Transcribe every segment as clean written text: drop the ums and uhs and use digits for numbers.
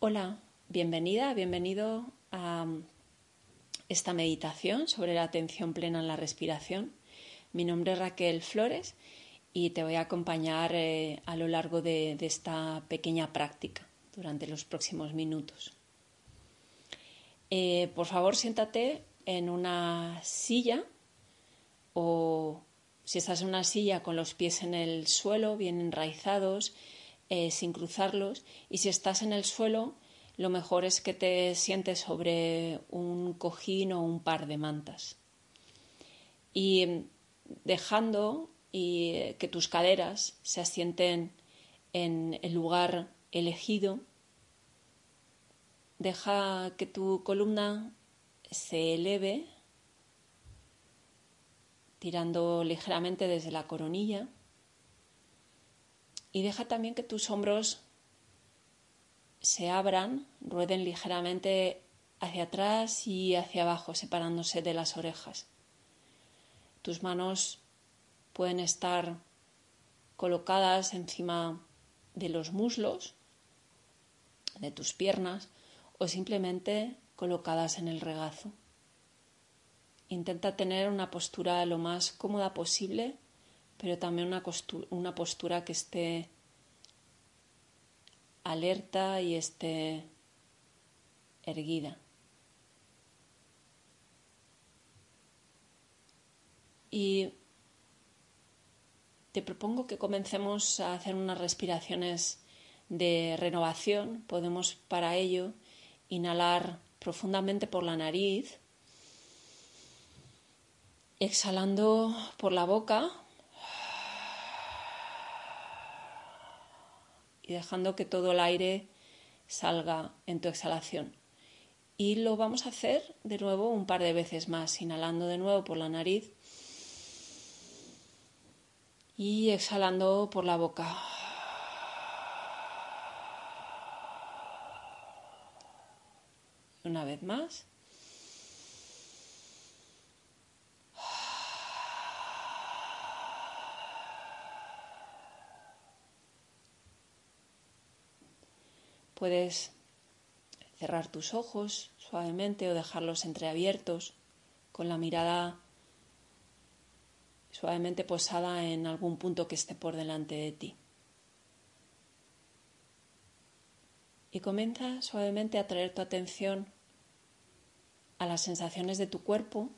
Hola, bienvenida, bienvenido a esta meditación sobre la atención plena en la respiración. Mi nombre es Raquel Flores y te voy a acompañar a lo largo de esta pequeña práctica durante los próximos minutos. Por favor, siéntate en una silla o si estás en una silla con los pies en el suelo, bien enraizados, sin cruzarlos, y si estás en el suelo, lo mejor es que te sientes sobre un cojín o un par de mantas. Y dejando que tus caderas se asienten en el lugar elegido, deja que tu columna se eleve, tirando ligeramente desde la coronilla, y deja también que tus hombros se abran, rueden ligeramente hacia atrás y hacia abajo, separándose de las orejas. Tus manos pueden estar colocadas encima de los muslos, de tus piernas, o simplemente colocadas en el regazo. Intenta tener una postura lo más cómoda posible, pero también una postura que esté alerta y esté erguida. Y te propongo que comencemos a hacer unas respiraciones de renovación. Podemos para ello inhalar profundamente por la nariz, exhalando por la boca y dejando que todo el aire salga en tu exhalación. Y lo vamos a hacer de nuevo un par de veces más, inhalando de nuevo por la nariz y exhalando por la boca. Una vez más. Puedes cerrar tus ojos suavemente o dejarlos entreabiertos con la mirada suavemente posada en algún punto que esté por delante de ti. Y comienza suavemente a traer tu atención a las sensaciones de tu cuerpo,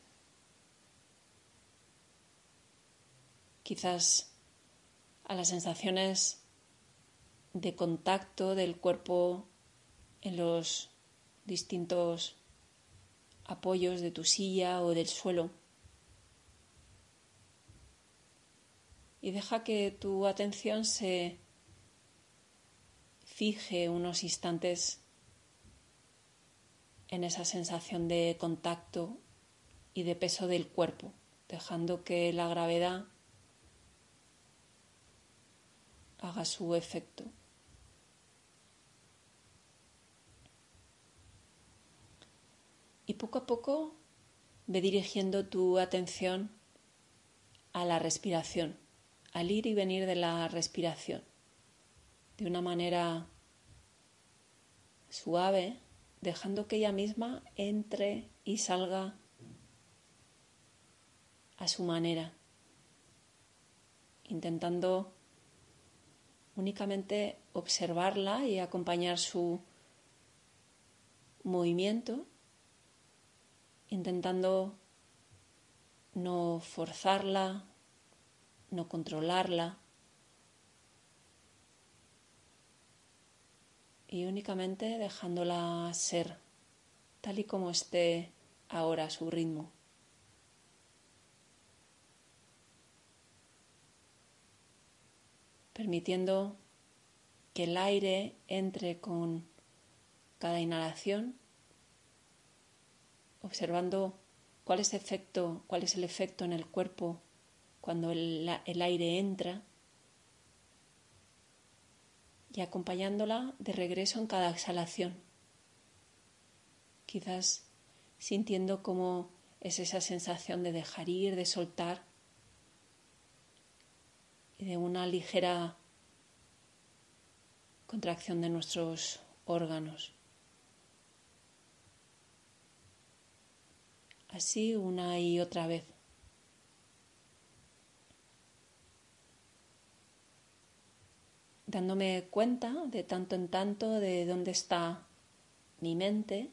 quizás a las sensaciones de contacto del cuerpo en los distintos apoyos de tu silla o del suelo. Y deja que tu atención se fije unos instantes en esa sensación de contacto y de peso del cuerpo, dejando que la gravedad haga su efecto. Y poco a poco ve dirigiendo tu atención a la respiración, al ir y venir de la respiración, de una manera suave, dejando que ella misma entre y salga a su manera, intentando únicamente observarla y acompañar su movimiento, intentando no forzarla, no controlarla, y únicamente dejándola ser tal y como esté ahora a su ritmo. Permitiendo que el aire entre con cada inhalación, observando cuál es el efecto en el cuerpo cuando el aire entra, y acompañándola de regreso en cada exhalación, quizás sintiendo cómo es esa sensación de dejar ir, de soltar y de una ligera contracción de nuestros órganos. así una y otra vez. Dándome cuenta de tanto en tanto de dónde está mi mente,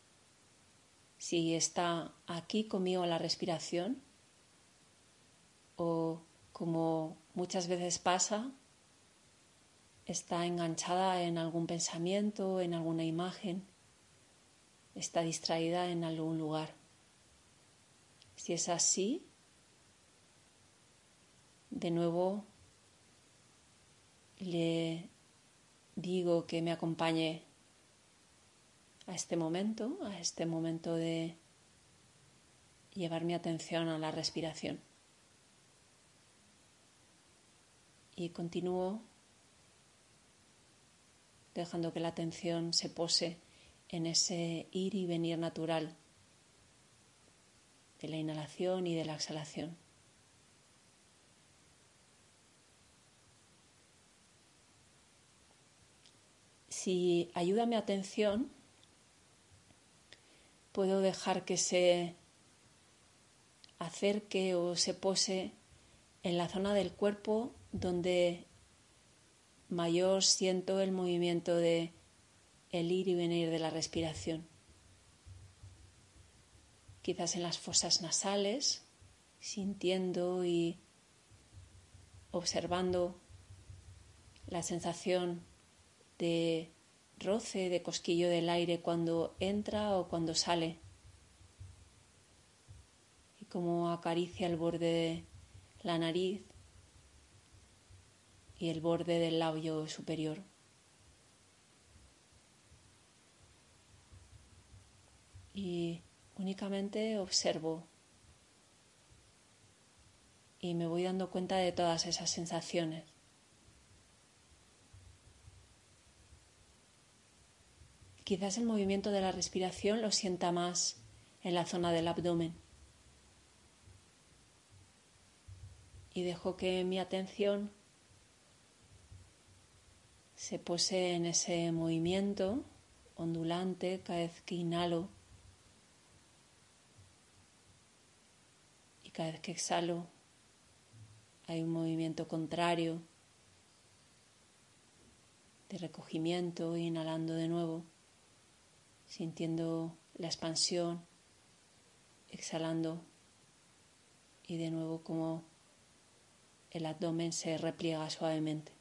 si está aquí conmigo la respiración o, como muchas veces pasa, está enganchada en algún pensamiento, en alguna imagen, está distraída en algún lugar. Si es así, de nuevo le digo que me acompañe a este momento de llevar mi atención a la respiración. Y continúo dejando que la atención se pose en ese ir y venir natural de la inhalación y de la exhalación. Si ayuda mi atención, puedo dejar que se acerque o se pose en la zona del cuerpo donde mayor siento el movimiento de el ir y venir de la respiración. Quizás en las fosas nasales, sintiendo y observando la sensación de roce, de cosquillo del aire cuando entra o cuando sale, y cómo acaricia el borde de la nariz y el borde del labio superior. Y únicamente observo y me voy dando cuenta de todas esas sensaciones. Quizás el movimiento de la respiración lo sienta más en la zona del abdomen. Y dejo que mi atención se pose en ese movimiento ondulante cada vez que inhalo y cada vez que exhalo hay un movimiento contrario de recogimiento, inhalando de nuevo, sintiendo la expansión, exhalando y de nuevo como el abdomen se repliega suavemente.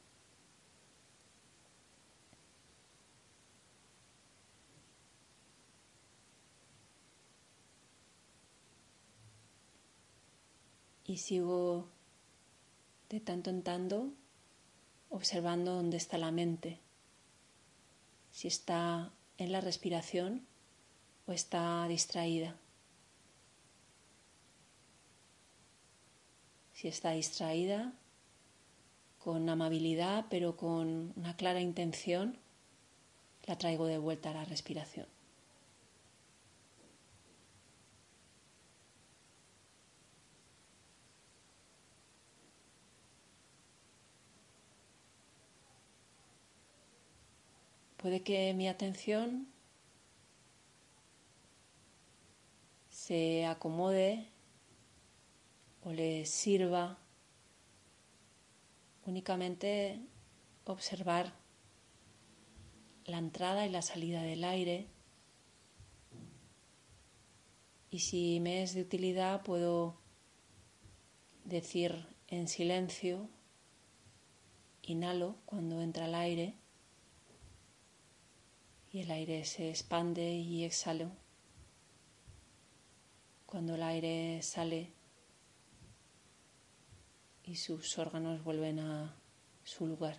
Y sigo de tanto en tanto observando dónde está la mente, si está en la respiración o está distraída. Si está distraída, con amabilidad pero con una clara intención, la traigo de vuelta a la respiración. Puede que mi atención se acomode o le sirva únicamente observar la entrada y la salida del aire, y si me es de utilidad puedo decir en silencio, inhalo cuando entra el aire y el aire se expande, y exhalo cuando el aire sale y sus órganos vuelven a su lugar.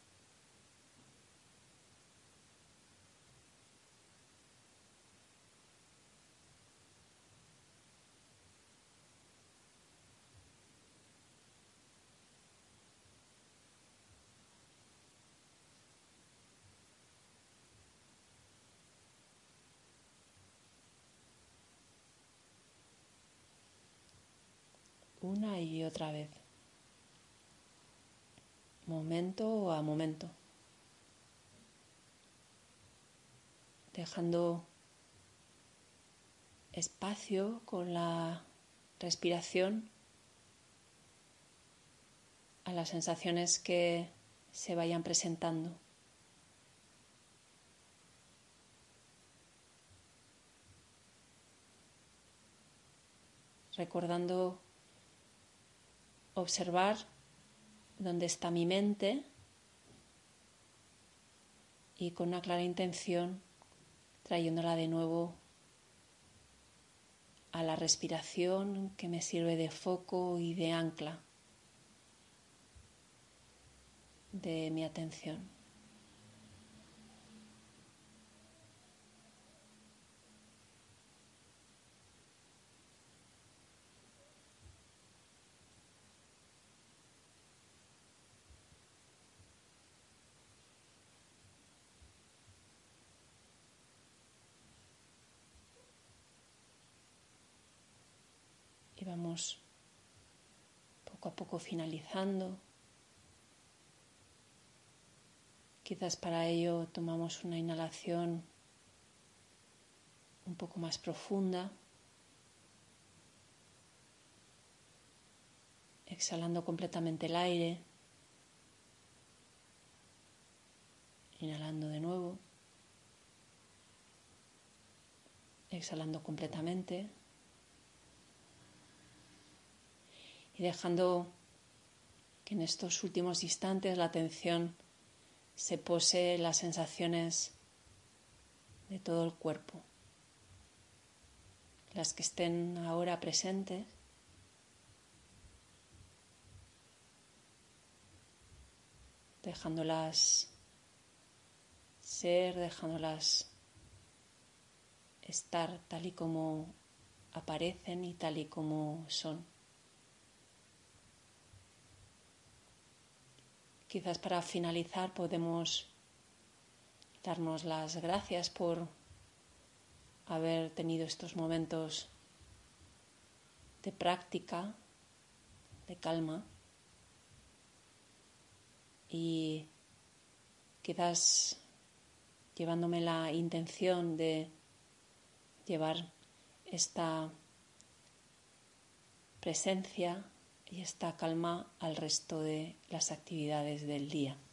Una y otra vez, momento a momento, dejando espacio con la respiración a las sensaciones que se vayan presentando. Recordando observar dónde está mi mente y con una clara intención trayéndola de nuevo a la respiración que me sirve de foco y de ancla de mi atención. Y vamos poco a poco finalizando. Quizás para ello tomamos una inhalación un poco más profunda, exhalando completamente el aire, inhalando de nuevo, exhalando completamente y dejando que en estos últimos instantes la atención se pose en las sensaciones de todo el cuerpo, las que estén ahora presentes, dejándolas ser, dejándolas estar tal y como aparecen y tal y como son. Quizás para finalizar podemos darnos las gracias por haber tenido estos momentos de práctica, de calma, y quizás llevándome la intención de llevar esta presencia y esta calma al resto de las actividades del día.